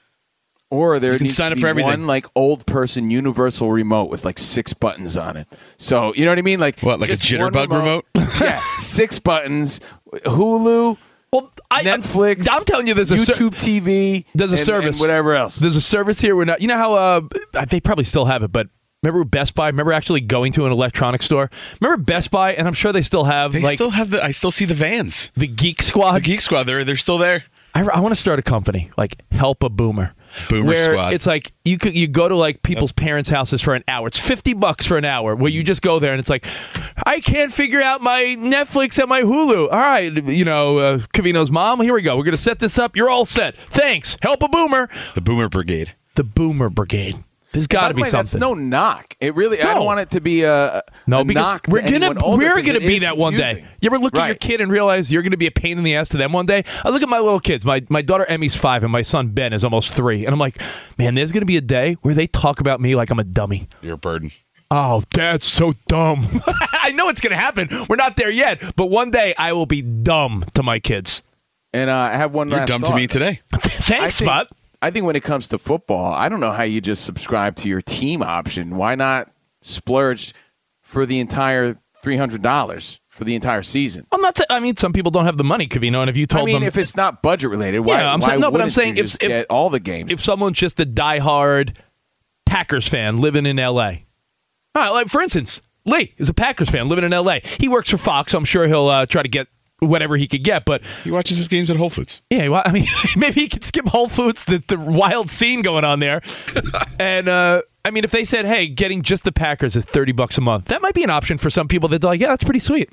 Or there you can needs sign to up be for everything. one old person universal remote with 6 buttons on it. So, you know what I mean? Like a jitterbug remote? Yeah, 6 buttons. Hulu, Netflix. I'm telling you, there's YouTube TV. There's a service. And whatever else. There's a service here. We're not. You know how they probably still have it, but remember Best Buy? Remember actually going to an electronics store? Remember Best Buy? And I'm sure they still have. They still have I still see the vans. The Geek Squad. The Geek Squad. They're still there. I want to start a company like Help a Boomer. Boomer Squad. It's like you go to people's parents' houses for an hour. It's $50 for an hour where you just go there and it's like, I can't figure out my Netflix and my Hulu. All right, Cavino's mom, here we go. We're going to set this up. You're all set. Thanks. Help a Boomer. The Boomer Brigade. The Boomer Brigade. There's got to be something. That's no knock. It really. No. I don't want it to be a knock. We're gonna be that one day. You ever look at your kid and realize you're gonna be a pain in the ass to them one day? I look at my little kids. My daughter Emmy's 5 and my son Ben is almost 3, and I'm like, man, there's gonna be a day where they talk about me like I'm a dummy. You're a burden. Oh, Dad's so dumb. I know it's gonna happen. We're not there yet, but one day I will be dumb to my kids. And I have one last You're dumb thought. to me today. Thanks, Spot. I think when it comes to football, I don't know how you just subscribe to your team option. Why not splurge for the entire $300 for the entire season? I'm not. Some people don't have the money, Cavino. And if you told them, if it's not budget related, why? I'm saying if get all the games? If someone's just a diehard Packers fan living in L.A. All right, like for instance, Lee is a Packers fan living in L.A. He works for Fox, so I'm sure he'll try to get whatever he could get, but he watches his games at Whole Foods. Yeah, maybe he could skip Whole Foods, the wild scene going on there. And if they said, "Hey, getting just the Packers is $30 a month," that might be an option for some people. They're like, "Yeah, that's pretty sweet."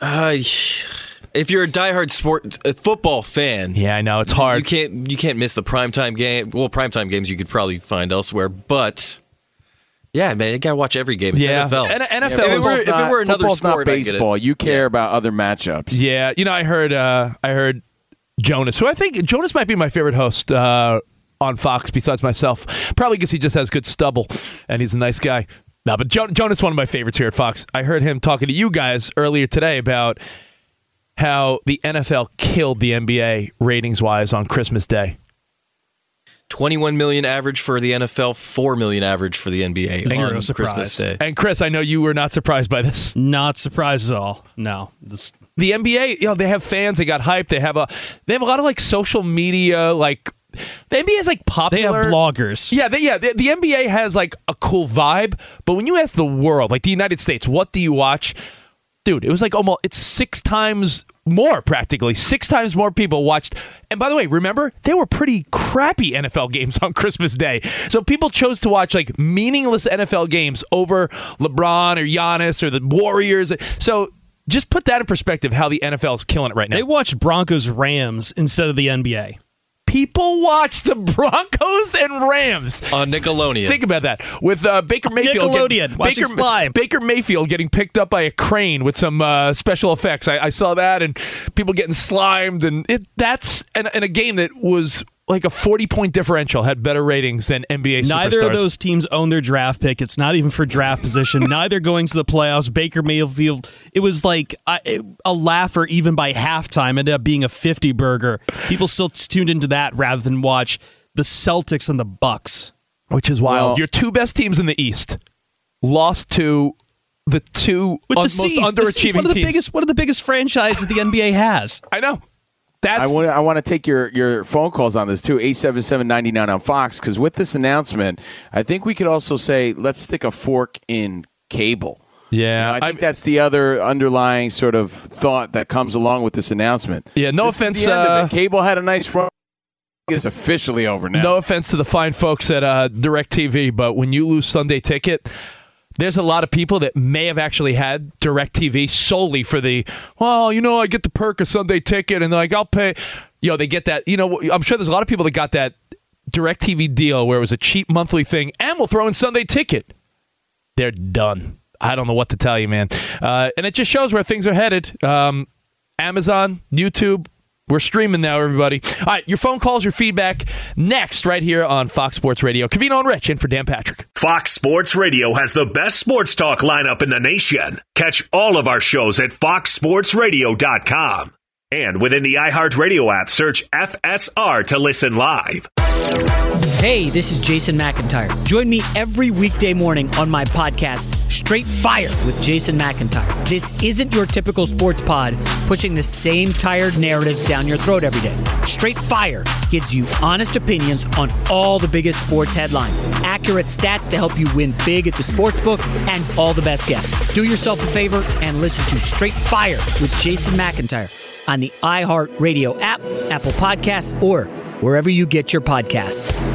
If you're a diehard football fan, yeah, I know it's hard. You can't miss the primetime game. Well, primetime games you could probably find elsewhere, but. Yeah, man, you gotta watch every game. It's NFL. NFL. If it were another sport, not baseball. You care about other matchups. Yeah, I heard Jonas, who I think Jonas might be my favorite host on Fox besides myself. Probably because he just has good stubble and he's a nice guy. No, but Jonas is one of my favorites here at Fox. I heard him talking to you guys earlier today about how the NFL killed the NBA ratings-wise on Christmas Day. 21 million average for the NFL, 4 million average for the NBA on Christmas Day. And Chris, I know you were not surprised by this. Not surprised at all. No. The NBA, they have fans, they got hyped, they have a lot of social media, the NBA is popular. They have bloggers. Yeah, the NBA has a cool vibe, but when you ask the world, the United States, what do you watch? Dude, it was it's 6 times more, practically. 6 times more people watched. And by the way, remember, there were pretty crappy NFL games on Christmas Day. So people chose to watch meaningless NFL games over LeBron or Giannis or the Warriors. So just put that in perspective, how the NFL is killing it right now. They watched Broncos-Rams instead of the NBA. People watch the Broncos and Rams on Nickelodeon. Think about that with Baker Mayfield. Nickelodeon, Baker Mayfield getting picked up by a crane with some special effects. I saw that, and people getting slimed, and that's a game that was a 40-point differential, had better ratings than NBA superstars. Neither of those teams own their draft pick. It's not even for draft position. Neither going to the playoffs. Baker Mayfield, it was a laugher even by halftime. Ended up being a 50 burger. People still tuned into that rather than watch the Celtics and the Bucks. Which is wild. Well, your 2 best teams in the East lost to the 2 most underachieving teams. One of the biggest franchises the NBA has. I know. I want to take your phone calls on this too. 877-99 on Fox, because with this announcement, I think we could also say let's stick a fork in cable. Yeah, I think that's the other underlying sort of thought that comes along with this announcement. Yeah, no this offense. Is the end of it. Cable had a nice run. It's officially over now. No offense to the fine folks at DirecTV, but when you lose Sunday Ticket, there's a lot of people that may have actually had DirecTV solely for I get the perk of Sunday Ticket, and they're like, I'll pay. They get that. I'm sure there's a lot of people that got that DirecTV deal where it was a cheap monthly thing, and we'll throw in Sunday Ticket. They're done. I don't know what to tell you, man. And it just shows where things are headed. Amazon, YouTube, we're streaming now, everybody. All right, your phone calls, your feedback, next right here on Fox Sports Radio. Covino and Rich in for Dan Patrick. Fox Sports Radio has the best sports talk lineup in the nation. Catch all of our shows at foxsportsradio.com. And within the iHeartRadio app, search FSR to listen live. Hey, this is Jason McIntyre. Join me every weekday morning on my podcast, Straight Fire with Jason McIntyre. This isn't your typical sports pod pushing the same tired narratives down your throat every day. Straight Fire gives you honest opinions on all the biggest sports headlines, accurate stats to help you win big at the sportsbook, and all the best guests. Do yourself a favor and listen to Straight Fire with Jason McIntyre on the iHeartRadio app, Apple Podcasts, or wherever you get your podcasts.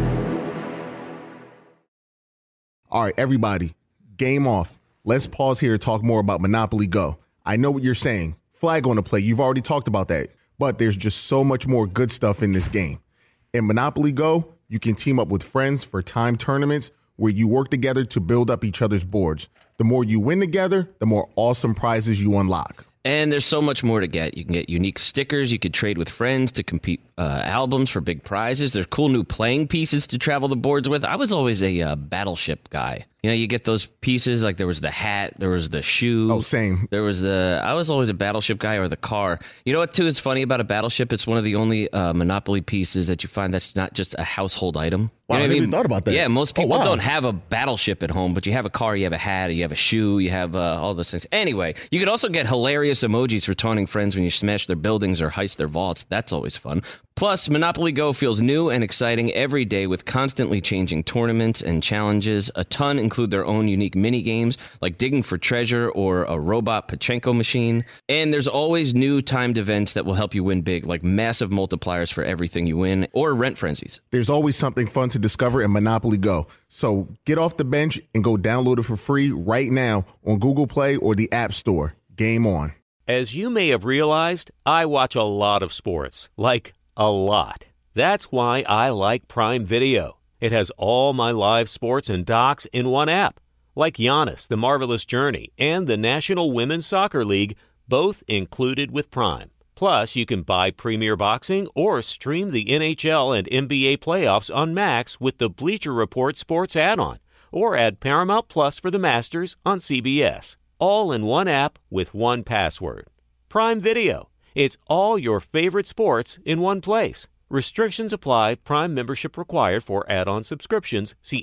All right, everybody, game off. Let's pause here to talk more about Monopoly Go. I know what you're saying. Flag on the play. You've already talked about that. But there's just so much more good stuff in this game. In Monopoly Go, you can team up with friends for timed tournaments where you work together to build up each other's boards. The more you win together, the more awesome prizes you unlock. And there's so much more to get. You can get unique stickers. You could trade with friends to compete albums for big prizes. There's cool new playing pieces to travel the boards with. I was always a Battleship guy. You get those pieces, like there was the hat, there was the shoe. Oh, same. I was always a Battleship guy, or the car. You know what, too, is funny about a Battleship? It's one of the only Monopoly pieces that you find that's not just a household item. Wow, I never even thought about that. Yeah, most people don't have a Battleship at home, but you have a car, you have a hat, you have a shoe, you have all those things. Anyway, you could also get hilarious emojis for taunting friends when you smash their buildings or heist their vaults. That's always fun. Plus, Monopoly Go feels new and exciting every day with constantly changing tournaments and challenges. A ton include their own unique mini games, like digging for treasure or a robot Pachinko machine. And there's always new timed events that will help you win big, like massive multipliers for everything you win, or rent frenzies. There's always something fun to discover in Monopoly Go. So get off the bench and go download it for free right now on Google Play or the App Store. Game on. As you may have realized, I watch a lot of sports, like a lot. That's why I like Prime Video. It has all my live sports and docs in one app, like Giannis, The Marvelous Journey, and the National Women's Soccer League, both included with Prime. Plus, you can buy Premier Boxing or stream the NHL and NBA playoffs on Max with the Bleacher Report Sports add-on, or add Paramount Plus for the Masters on CBS. All in one app with one password. Prime Video. It's all your favorite sports in one place. Restrictions apply. Prime membership required for add-on subscriptions. See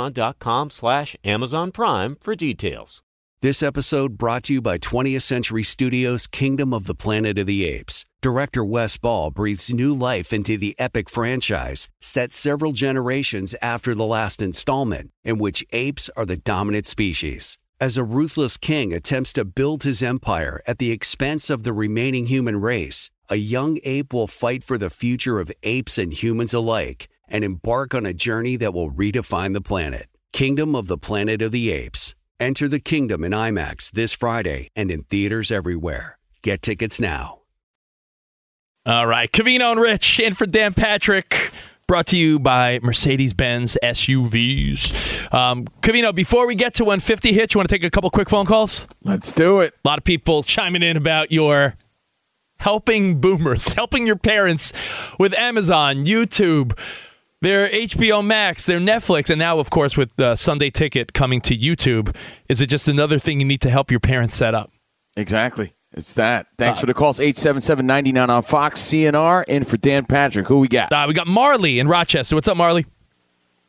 Amazon.com/Amazon Prime for details. This episode brought to you by 20th Century Studios' Kingdom of the Planet of the Apes. Director Wes Ball breathes new life into the epic franchise, set several generations after the last installment, in which apes are the dominant species. As a ruthless king attempts to build his empire at the expense of the remaining human race, a young ape will fight for the future of apes and humans alike and embark on a journey that will redefine the planet. Kingdom of the Planet of the Apes. Enter the kingdom in IMAX this Friday and in theaters everywhere. Get tickets now. All right, Covino and Rich in for Dan Patrick. Brought to you by Mercedes-Benz SUVs. Covino, before we get to 150 hits, you want to take a couple quick phone calls? Let's do it. A lot of people chiming in about your helping boomers, helping your parents with Amazon, YouTube, their HBO Max, their Netflix, and now, of course, with Sunday Ticket coming to YouTube. Is it just another thing you need to help your parents set up? Exactly. It's that. Thanks for the calls. 877-99 on Fox. CNR in for Dan Patrick. Who we got? We got Marley in Rochester. What's up, Marley?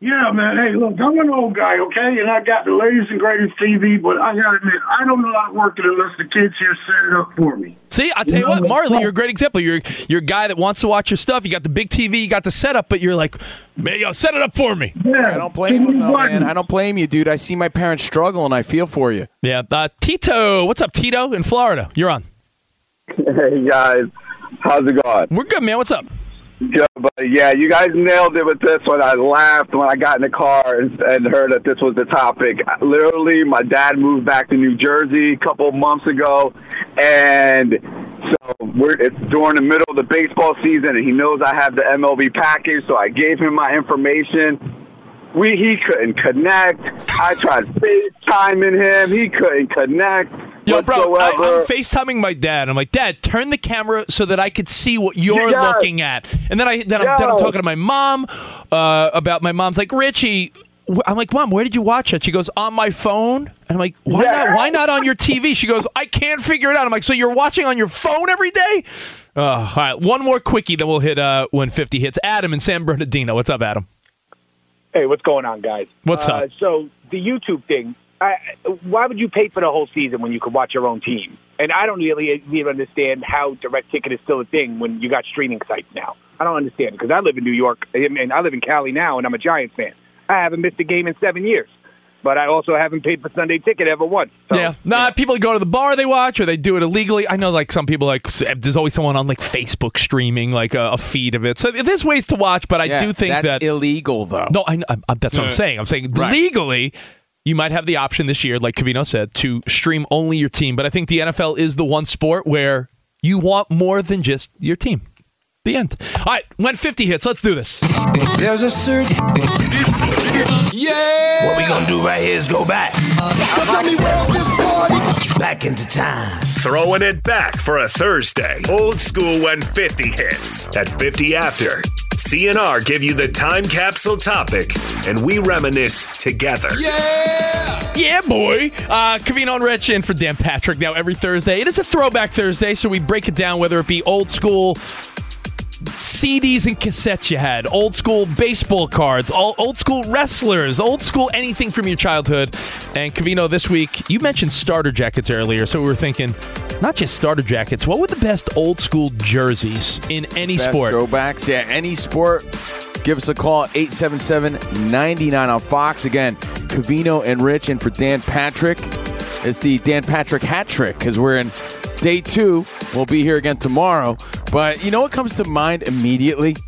Yeah, man. Hey, look, I'm an old guy, okay? And I got the latest and greatest TV, but I got to admit, I don't know how to work it unless the kids here set it up for me. See, I'll tell you what, Marley, you're a great example. You're a guy that wants to watch your stuff. You got the big TV, you got the setup, but you're like, man, yo, set it up for me. Yeah. I don't blame you, man. I don't blame you, dude. I see my parents struggle, and I feel for you. Yeah. Tito, what's up, Tito in Florida? You're on. Hey, guys. How's it going? We're good, man. What's up? Good, buddy. Yeah, you guys nailed it with this one. I laughed when I got in the car and heard that this was the topic. Literally, my dad moved back to New Jersey a couple of months ago, and so it's during the middle of the baseball season, and he knows I have the MLB package, so I gave him my information. He couldn't connect. I tried FaceTiming him. He couldn't connect. Yo, bro, I'm FaceTiming my dad. I'm like, Dad, turn the camera so that I could see what you're looking at. And then I'm talking to my mom about my mom's like, Richie, I'm like, Mom, where did you watch it? She goes, on my phone. And I'm like, why not on your TV? She goes, I can't figure it out. I'm like, so you're watching on your phone every day? All right, one more quickie, then we'll hit when 50 hits. Adam in San Bernardino. What's up, Adam? Hey, what's going on, guys? What's up? So the YouTube thing, why would you pay for the whole season when you could watch your own team? And I don't really even understand how direct ticket is still a thing when you got streaming sites now. I don't understand because I live in New York and I live in Cali now, and I'm a Giants fan. I haven't missed a game in 7 years, but I also haven't paid for Sunday ticket ever once. So, people go to the bar, they watch, or they do it illegally. I know, like some people, like there's always someone on like Facebook streaming like a feed of it. So there's ways to watch, but I do think that's illegal, though. No, that's what I'm saying. I'm saying legally, you might have the option this year, like Covino said, to stream only your team. But I think the NFL is the one sport where you want more than just your team. The end. All right, when 50 hits, let's do this. There's a certain... Yeah! What we gonna do right here is go back. Back into time. Throwing it back for a Thursday. Old school when 50 hits. At 50 after, CNR give you the time capsule topic, and we reminisce together. Yeah! Yeah, boy. Covino and Rich in for Dan Patrick now every Thursday. It is a throwback Thursday, so we break it down, whether it be old school CDs and cassettes you had, old school baseball cards, old school wrestlers, old school anything from your childhood. And Covino, this week, you mentioned starter jackets earlier, so we were thinking, not just starter jackets, what were the best old school jerseys in any sport? Throwbacks, yeah, any sport. Give us a call at 877-99 on Fox. Again, Covino and Rich in for Dan Patrick. It's the Dan Patrick hat trick because we're in day 2. We'll be here again tomorrow. But you know what comes to mind immediately?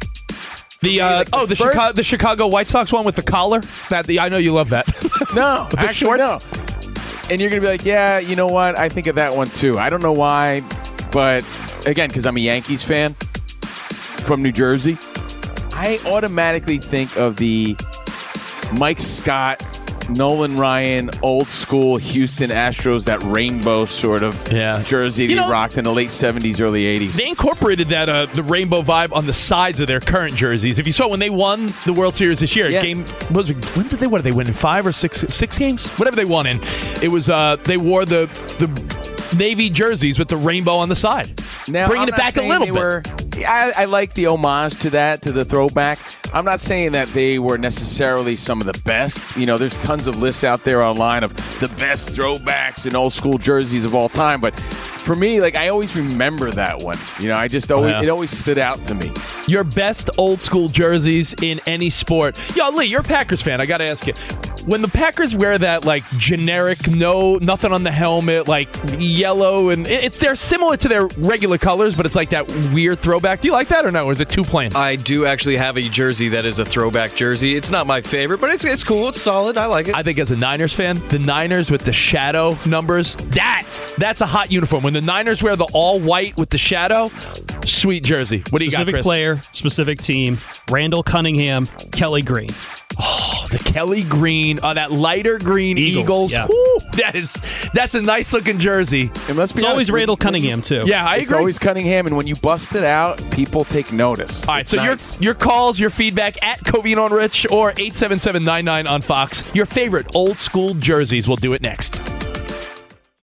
The Chicago White Sox one with the collar. I know you love that. No, the actually, shorts. no. And you're going to be like, yeah, you know what? I think of that one too. I don't know why, but again, because I'm a Yankees fan from New Jersey, I automatically think of the Mike Scott, Nolan Ryan, old school Houston Astros, that rainbow sort of jersey they rocked in the late 70s, early 80s. They incorporated that the rainbow vibe on the sides of their current jerseys. If you saw when they won the World Series this year, what did they win in 5 or 6 games? Whatever they won in. It was they wore the navy jerseys with the rainbow on the side. Now, bringing it back a little bit. I like the homage to that, to the throwback. I'm not saying that they were necessarily some of the best. You know, there's tons of lists out there online of the best throwbacks and old school jerseys of all time. But for me, like, I always remember that one. You know, I just always it always stood out to me. Your best old school jerseys in any sport. Yo, Lee, you're a Packers fan. I got to ask you. When the Packers wear that, like, generic, nothing on the helmet, like, yellow, and they're similar to their regular colors, but it's like that weird throwback. Do you like that or no? Or is it too plain? I do actually have a jersey that is a throwback jersey. It's not my favorite, but it's cool. It's solid. I like it. I think as a Niners fan, the Niners with the shadow numbers, that's a hot uniform. When the Niners wear the all white with the shadow, sweet jersey. What do you got, Chris? Specific player, specific team. Randall Cunningham, Kelly Green. Oh, the Kelly Green, that lighter green Eagles. Yeah. Woo, that's a nice looking jersey. It's always Randall Cunningham too. Yeah, I agree. It's always Cunningham, and when you bust it out, people take notice. All right, so nice. your calls, your feedback at Covino and Rich or 877-99 on Fox. Your favorite old school jerseys. We'll do it next.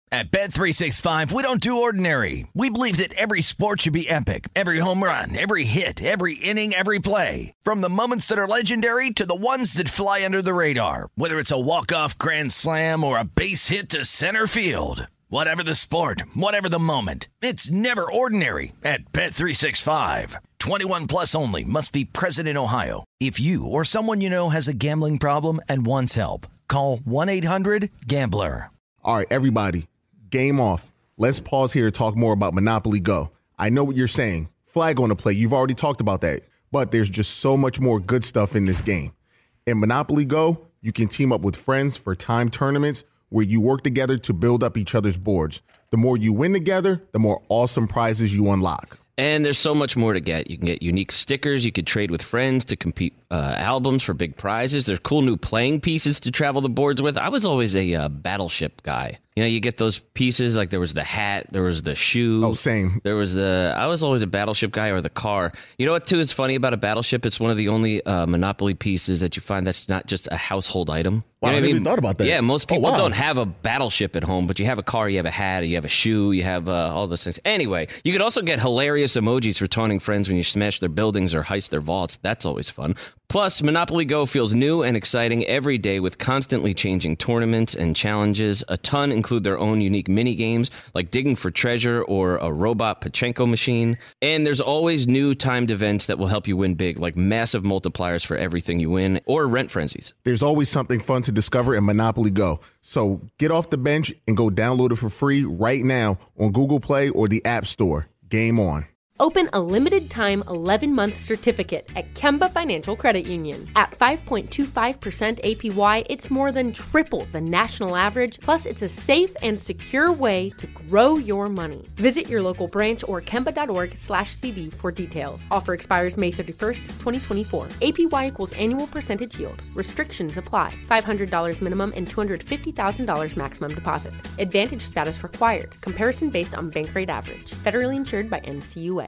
At Bet365, we don't do ordinary. We believe that every sport should be epic. Every home run, every hit, every inning, every play. From the moments that are legendary to the ones that fly under the radar. Whether it's a walk-off grand slam or a base hit to center field. Whatever the sport, whatever the moment. It's never ordinary at Bet365. 21 plus only. Must be present in Ohio. If you or someone you know has a gambling problem and wants help, call 1-800-GAMBLER. All right, everybody. Game off. Let's pause here to talk more about Monopoly Go. I know what you're saying. Flag on the play. You've already talked about that. But there's just so much more good stuff in this game. In Monopoly Go, you can team up with friends for time tournaments where you work together to build up each other's boards. The more you win together, the more awesome prizes you unlock. And there's so much more to get. You can get unique stickers. You could trade with friends to compete albums for big prizes. There's cool new playing pieces to travel the boards with. I was always a Battleship guy. You know, you get those pieces, like there was the hat, there was the shoe. Oh, same. I was always a Battleship guy, or the car. You know what, too, is funny about a Battleship? It's one of the only Monopoly pieces that you find that's not just a household item. Wow, You know I what never even thought about that. Yeah, most people Oh, wow. don't have a Battleship at home, but you have a car, you have a hat, you have a shoe, you have all those things. Anyway, you could also get hilarious emojis for taunting friends when you smash their buildings or heist their vaults. That's always fun. Plus, Monopoly Go feels new and exciting every day with constantly changing tournaments and challenges. A ton include their own unique mini games like digging for treasure or a robot Pachinko machine. And there's always new timed events that will help you win big, like massive multipliers for everything you win or rent frenzies. There's always something fun to discover in Monopoly Go. So get off the bench and go download it for free right now on Google Play or the App Store. Game on. Open a limited-time 11-month certificate at Kemba Financial Credit Union. At 5.25% APY, it's more than triple the national average, plus it's a safe and secure way to grow your money. Visit your local branch or kemba.org/cb for details. Offer expires May 31st, 2024. APY equals annual percentage yield. Restrictions apply. $500 minimum and $250,000 maximum deposit. Advantage status required. Comparison based on bank rate average. Federally insured by NCUA.